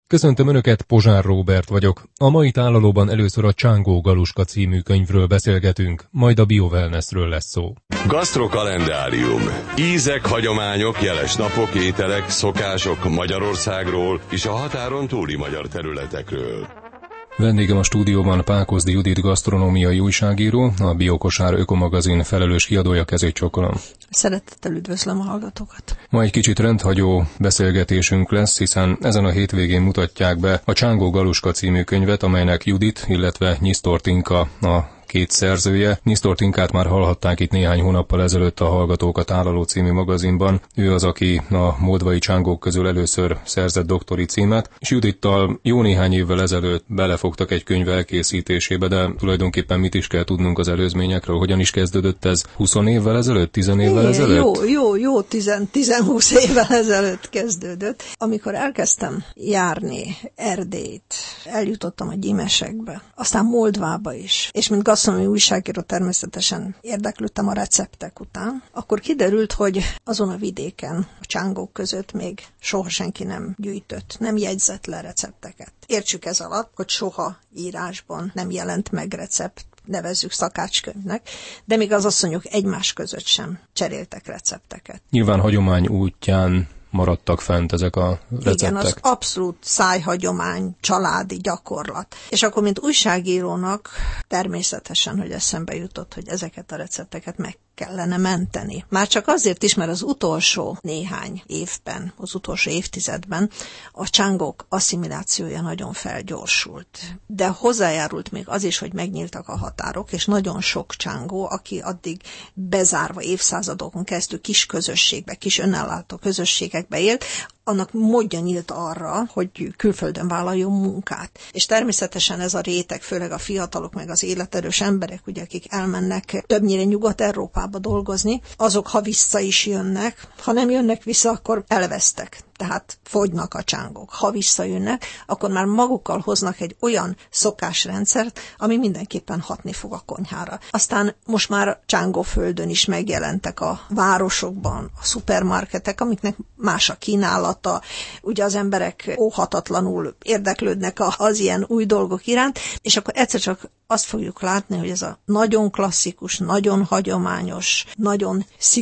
Köszöntöm Önöket, Pozsár Róbert vagyok. A mai tálalóban először a Csángó Galuska című könyvről beszélgetünk, majd a biowellnessről lesz szó. Gasztrokalendárium. Ízek, hagyományok, jeles napok, ételek, szokások Magyarországról és a határon túli magyar területekről. Vendégem a stúdióban Pákozdi Judit gasztronómiai újságíró, a Biokosár Ökomagazin felelős kiadója, kezét csókolom. Szeretettel üdvözlöm a hallgatókat. Ma egy kicsit rendhagyó beszélgetésünk lesz, hiszen ezen a hétvégén mutatják be a Csángó Galuska című könyvet, amelynek Judit, illetve Nyisztor Tinka a két szerzője. Nyisztor Tinkát már hallhatták itt néhány hónappal ezelőtt a Hallgatók a Tálaló című magazinban. Ő az, aki a moldvai csángók közül először szerzett doktori címet, és Judittal jó néhány évvel ezelőtt belefogtak egy könyv elkészítésébe, de tulajdonképpen mit is kell tudnunk az előzményekről? Hogyan is kezdődött ez? 20 évvel ezelőtt? 10 évvel ezelőtt? Jó, 10-20 évvel ezelőtt kezdődött. Amikor elkezdtem járni Erdélyt, eljutottam a Gyimesekbe, aztán Moldvába is, és mint gasztronómiai újságíró természetesen érdeklődtem a receptek után, akkor kiderült, hogy azon a vidéken, a csángók között még soha senki nem gyűjtött, nem jegyzett le recepteket. Értsük ez alatt, hogy soha írásban nem jelent meg recept, nevezzük szakácskönyvnek, de még az asszonyok egymás között sem cseréltek recepteket. Nyilván hagyomány útján maradtak fent ezek a receptek. Igen, az abszolút szájhagyomány, családi gyakorlat. És akkor, mint újságírónak természetesen, hogy eszembe jutott, hogy ezeket a recepteket meg kellene menteni. Már csak azért is, mert az utolsó néhány évben, az utolsó évtizedben a csángók asszimilációja nagyon felgyorsult. De hozzájárult még az is, hogy megnyíltak a határok, és nagyon sok csángó, aki addig bezárva évszázadokon keresztül kis közösségbe, kis önállátó közösségekbe élt, annak módja nyílt arra, hogy külföldön vállaljon munkát. És természetesen ez a réteg, főleg a fiatalok, meg az életerős emberek, ugye, akik elmennek többnyire Nyugat-Európába dolgozni, azok, ha vissza is jönnek, ha nem jönnek vissza, akkor elvesztek. Tehát fogynak a csángók. Ha visszajönnek, akkor már magukkal hoznak egy olyan szokásrendszert, ami mindenképpen hatni fog a konyhára. Aztán most már csángóföldön is megjelentek a városokban a szupermarketek, amiknek más a kínálata. Ugye az emberek óhatatlanul érdeklődnek az ilyen új dolgok iránt, és akkor egyszer csak azt fogjuk látni, hogy ez a nagyon klasszikus, nagyon hagyományos, nagyon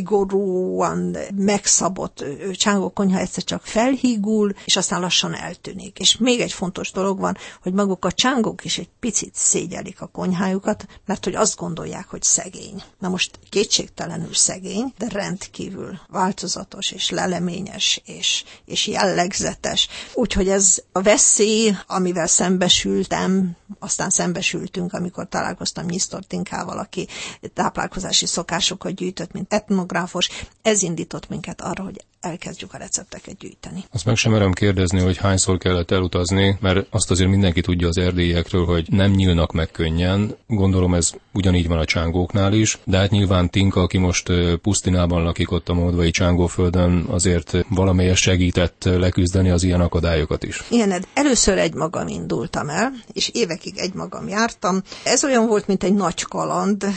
szigorúan megszabott csángókonyha egyszer csak felhígul, és aztán lassan eltűnik. És még egy fontos dolog van, hogy maguk a csángók is egy picit szégyelik a konyhájukat, mert hogy azt gondolják, hogy szegény. Na most kétségtelenül szegény, de rendkívül változatos, és leleményes, és jellegzetes. Úgyhogy ez a veszély, amivel szembesültem, aztán szembesültünk, amikor találkoztam Nyisztor Tinkával, aki táplálkozási szokásokat gyűjtött, mint etnográfus, ez indított minket arra, hogy elkezdjük a recepteket gyűjteni. Azt meg sem merem kérdezni, hogy hányszor kellett elutazni, mert azt azért mindenki tudja az erdélyekről, hogy nem nyílnak meg könnyen. Gondolom ez ugyanígy van a csángóknál is, de hát nyilván Tinka, aki most Pusztinában lakik ott a moldvai csángóföldön, azért valamelyest segített leküzdeni az ilyen akadályokat is. Igen, először egymagam indultam el, és évekig egymagam jártam. Ez olyan volt, mint egy nagy kaland,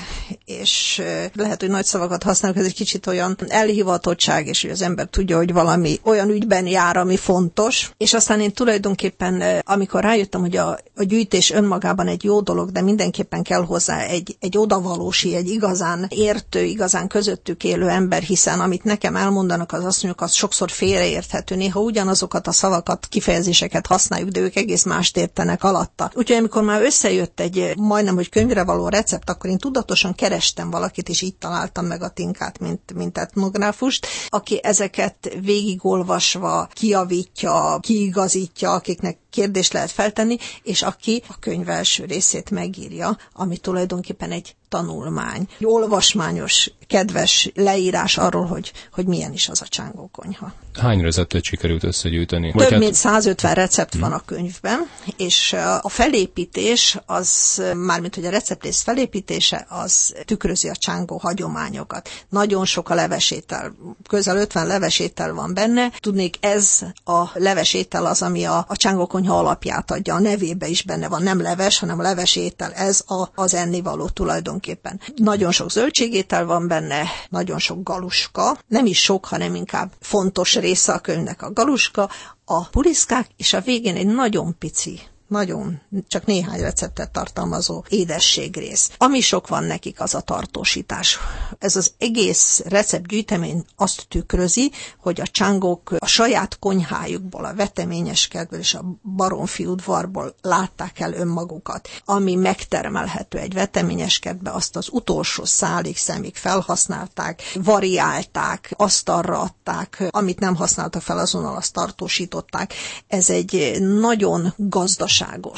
és lehet, hogy nagy szavakat használok, ez egy kicsit olyan elhivatottság, és hogy az ember tudja, hogy valami olyan ügyben jár, ami fontos. És aztán én tulajdonképpen, amikor rájöttem, hogy a gyűjtés önmagában egy jó dolog, de mindenképpen kell hozzá egy odavalósi, egy igazán értő, igazán közöttük élő ember, hiszen amit nekem elmondanak az asszonyok, az sokszor félreérthető. Néha ugyanazokat a szavakat, kifejezéseket használjuk, de ők egész mást értenek alatta. Úgyhogy amikor már összejött egy majdnem, hogy könyvre való recept, akkor én tudatosan kerestem valakit, és így találtam meg a Tinkát, mint etnográfust, aki ezeket végigolvasva kijavítja, kiigazítja, akiknek kérdést lehet feltenni, és aki a könyv első részét megírja, ami tulajdonképpen egy tanulmány, egy olvasmányos, kedves leírás arról, hogy milyen is az a csángókonyha. Hány receptet sikerült összegyűjteni? Több mint 150 recept van a könyvben, és a felépítés az, mármint hogy a receptrész felépítése, az tükrözi a csángó hagyományokat. Nagyon sok a levesétel, közel 50 levesétel van benne. Tudnék, ez a levesétel az, ami a csángókonyha konyha alapját adja, a nevébe is benne van, nem leves, hanem a leves étel, ez az ennivaló tulajdonképpen. Nagyon sok zöldségétel van benne, nagyon sok galuska, nem is sok, hanem inkább fontos része a könyvnek a galuska, a puliszkák, és a végén egy nagyon pici, csak néhány receptet tartalmazó édességrész. Ami sok van nekik, az a tartósítás. Ez az egész receptgyűjtemény azt tükrözi, hogy a csángók a saját konyhájukból, a veteményeskedből és a baromfi udvarból látták el önmagukat. Ami megtermelhető egy veteményeskedbe, azt az utolsó szálig, szemig felhasználták, variálták, asztalra adták, amit nem használtak fel, azonnal azt tartósították. Ez egy nagyon gazdaságos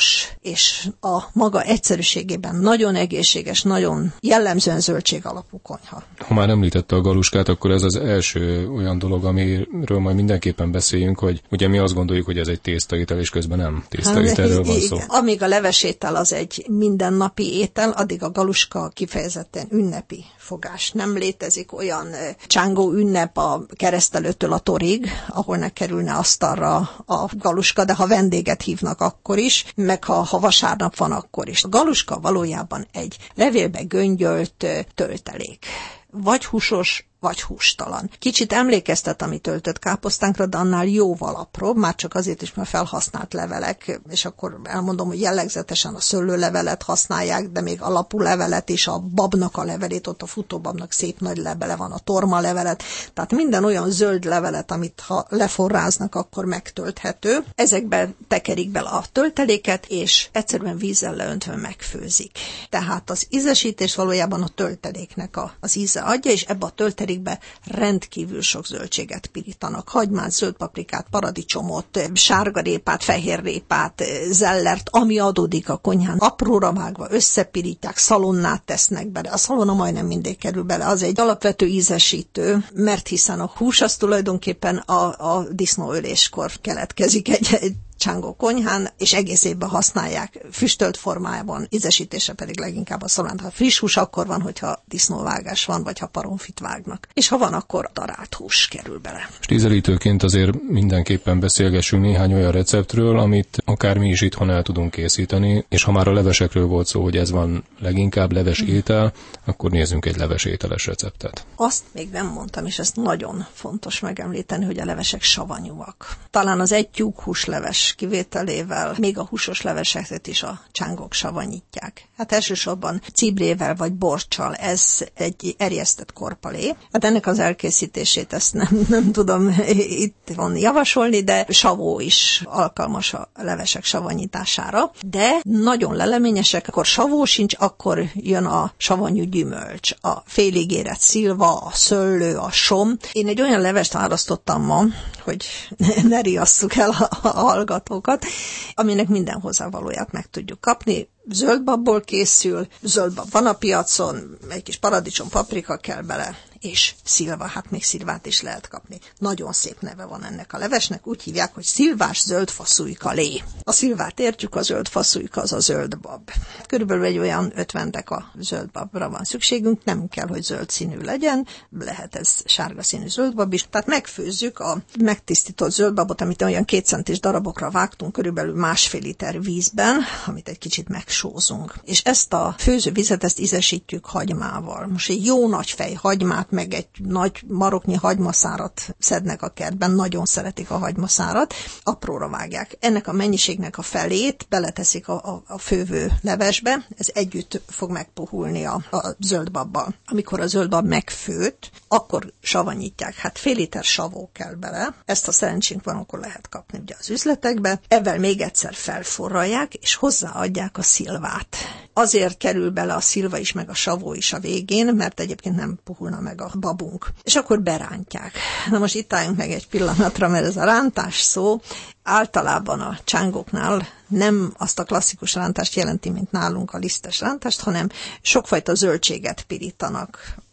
és a maga egyszerűségében nagyon egészséges, nagyon jellemzően zöldség alapú konyha. Ha már említette a galuskát, akkor ez az első olyan dolog, amiről majd mindenképpen beszéljünk, hogy ugye mi azt gondoljuk, hogy ez egy tésztaétel, és közben nem tésztaételről van szó. Amíg a levesétel az egy mindennapi étel, addig a galuska kifejezetten ünnepi fogás. Nem létezik olyan csángó ünnep a keresztelőtől a torig, ahol ne kerülne asztalra a galuska, de ha vendéget hívnak, akkor is, meg ha vasárnap van, akkor is. A galuska valójában egy levélbe göngyölt töltelék. Vagy húsos, vagy hústalan. Kicsit emlékeztet a mi töltött káposztánkra, de annál jóval apróbb, már csak azért is, mert felhasznált levelek, és akkor elmondom, hogy jellegzetesen a szőlőlevelet használják, de még alapú levelet is, a babnak a levelét, ott a futóbabnak szép nagy levele van, a torma levelet, tehát minden olyan zöld levelet, amit ha leforráznak, akkor megtölthető. Ezekbe tekerik bele a tölteléket, és egyszerűen vízzel leöntve megfőzik. Tehát az ízesítés valójában a tölteléknek az íze adja, és ebbe a töltelékbe rendkívül sok zöldséget pirítanak. Hagymát, zöld paprikát, paradicsomot, sárgarépát, fehérrépát, zellert, ami adódik a konyhán. Apróra vágva összepirítják, szalonnát tesznek bele. A szalonna majdnem mindig kerül bele. Az egy alapvető ízesítő, mert hiszen a hús az tulajdonképpen a disznóöléskor keletkezik egy csángó konyhán, és egész évben használják füstölt formájában, ízesítése pedig leginkább a szalonnát. Ha friss hús, akkor van, hogyha disznóvágás van, vagy ha paromfit vágnak. És ha van, akkor darált hús kerül bele. És ízelítőként azért mindenképpen beszélgessünk néhány olyan receptről, amit akár mi is itthon el tudunk készíteni, és ha már a levesekről volt szó, hogy ez van leginkább leves étel, akkor nézzünk egy leves ételes receptet. Azt még nem mondtam, és ezt nagyon fontos megemlíteni, hogy a levesek savanyúak. Talán az egy tyúkhúsleves kivételével még a húsos leveseket is a csángók savanyítják. Hát elsősorban cibrével vagy borccsal, ez egy erjesztett korpalé. Hát ennek az elkészítését ezt nem tudom itt javasolni, de savó is alkalmas a levesek savanyítására. De nagyon leleményesek, akkor savó sincs, akkor jön a savanyú gyümölcs, a félig érett szilva, a szőlő, a som. Én egy olyan levest választottam ma, hogy ne riasszuk el a hallgatókat, aminek minden hozzávalóját meg tudjuk kapni. Zöldbabból készül, zöldbab van a piacon, egy kis paradicsom, paprika kell bele, és szilva, hát még szilvát is lehet kapni. Nagyon szép neve van ennek a levesnek, úgy hívják, hogy szilvás zöld faszújka lé. A szilvát értjük, a zöld faszújka az a zöldbab. Körülbelül egy olyan 50 deka zöldbabra van szükségünk, nem kell, hogy zöld színű legyen, lehet ez sárga színű zöldbab is. Tehát megfőzzük a megtisztított zöldbabot, amit olyan 2 centis darabokra vágtunk, körülbelül 1,5 liter vízben, amit egy kicsit megsózunk. És ezt a főzővizet, ezt ízesítjük hagymával. Most egy jó nagy fej hagymát, meg egy nagy maroknyi hagymaszárat szednek a kertben, nagyon szeretik a hagymaszárat, apróra vágják. Ennek a mennyiségnek a felét beleteszik a fővő levesbe, ez együtt fog megpuhulni a zöldbabbal. Amikor a zöldbab megfőtt, akkor savanyítják. Hát fél liter savó kell bele, ezt ha szerencsénk van, akkor lehet kapni ugye az üzletekbe. Ezzel még egyszer felforralják, és hozzáadják a szilvát. Azért kerül bele a szilva is, meg a savó is a végén, mert egyébként nem puhulna meg a babunk. És akkor berántják. Na most itt álljunk meg egy pillanatra, mert ez a rántás szó általában a csángóknál nem azt a klasszikus rántást jelenti, mint nálunk a lisztes rántást, hanem sokfajta zöldséget pirítanak.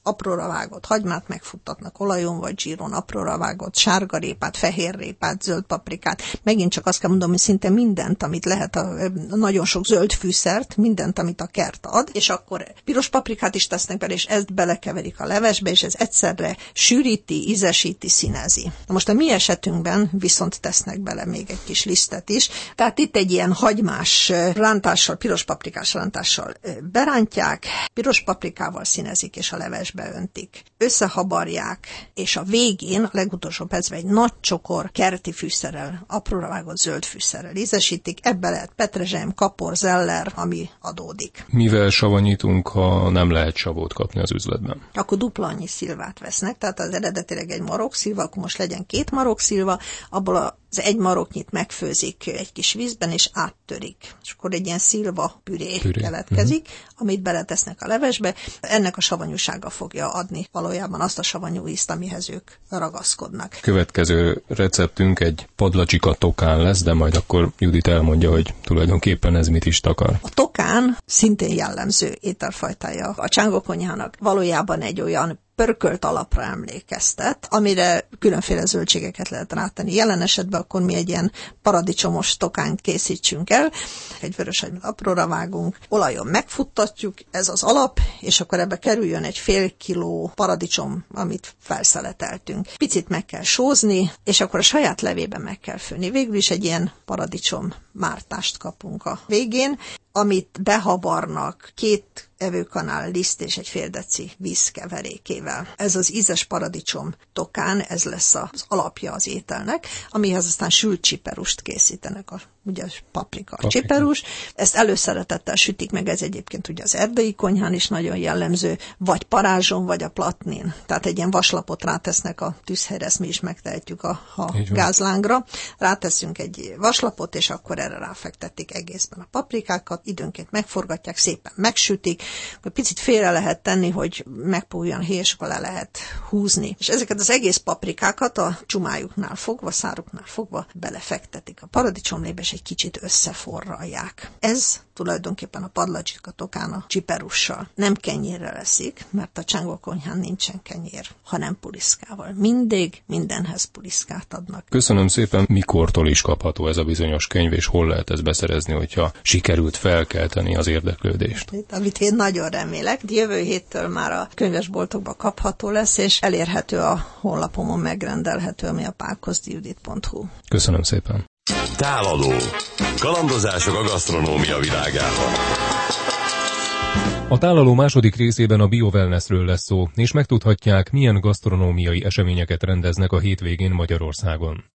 apróra vágott hagymát megfuttatnak olajon vagy zsíron, apróra vágott sárgarépát, fehérrépát, zöld paprikát. Megint csak azt kell mondom, hogy szinte mindent, amit lehet, nagyon sok zöld fűszert, mindent, amit a kert ad, és akkor piros paprikát is tesznek bele, és ezt belekeverik a levesbe, és ez egyszerre sűríti, ízesíti, színezi. Na most a mi esetünkben viszont tesznek bele még egy kis lisztet is. Tehát itt egy ilyen hagymás rántással, piros paprikás rántással berántják, piros paprikával színezik, és a levesbe öntik. Összehabarják, és a végén, a legutolsó percben egy nagy csokor kerti fűszerrel, apróra vágott zöld fűszerrel ízesítik. Ebbe lehet petrezselyem, kapor, zeller, ami adódik. Mivel savanyítunk, ha nem lehet savót kapni az üzletben? Akkor dupla annyi szilvát vesznek, tehát az eredetileg egy marokszilva, akkor most legyen 2 marokszilva, abból az egy maroknyit megfőzik egy kis vízben, és áttörik. És akkor egy ilyen szilva püré keletkezik, amit beletesznek a levesbe. Ennek a savanyúsága fogja adni valójában azt a savanyú ízt, amihez ők ragaszkodnak. Következő receptünk egy padlacsika tokán lesz, de majd akkor Judit elmondja, hogy tulajdonképpen ez mit is takar. A tokán szintén jellemző ételfajtája a csángókonyhának. Valójában egy olyan pörkölt alapra emlékeztet, amire különféle zöldségeket lehet rátenni. Jelen esetben akkor mi egy ilyen paradicsomos tokányt készítsünk el, egy vöröshagymát apróra vágunk, olajon megfuttatjuk, ez az alap, és akkor ebbe kerüljön egy fél kiló paradicsom, amit felszeleteltünk. Picit meg kell sózni, és akkor a saját levében meg kell főni. Végül is egy ilyen paradicsom mártást kapunk a végén, amit behabarnak 2 evőkanál liszt és egy fél deci víz keverékével. Ez az ízes paradicsom tokán, ez lesz az alapja az ételnek, amihez aztán sült csiperust készítenek, ugye paprika, csiperus. Ezt előszeretettel sütik meg, ez egyébként ugye az erdei konyhán is nagyon jellemző, vagy parázson, vagy a platnin. Tehát egy ilyen vaslapot rátesznek a tűzhelyre, ezt mi is megtehetjük a gázlángra. Ráteszünk egy vaslapot, és akkor erre ráfektetik egészben a paprikákat, időnként megforgatják, szépen megsütik, akkor picit félre lehet tenni, hogy megpújjon héj, és akkor le lehet húzni. És ezeket az egész paprikákat a csumájuknál fogva, száruknál fogva belefektetik a paradicsomlébe, és egy kicsit összeforralják. Ez tulajdonképpen a padlacsika tokán a csiperussal. Nem kenyérre leszik, mert a csángókonyhán nincsen kenyér, hanem puliszkával. Mindig mindenhez puliszkát adnak. Köszönöm szépen, mikortól is kapható ez a bizonyos könyv, és hol lehet ezt beszerezni, hogyha sikerült felkelteni az érdeklődést? Amit én nagyon remélek, jövő héttől már a könyvesboltokban kapható lesz, és elérhető a honlapomon, megrendelhető, ami a pálkozdyjudit.hu. Köszönöm szépen. Tálaló. Kalandozások a gasztronómia világában. A tálaló második részében a bio-wellnessről lesz szó, és megtudhatják, milyen gasztronómiai eseményeket rendeznek a hétvégén Magyarországon.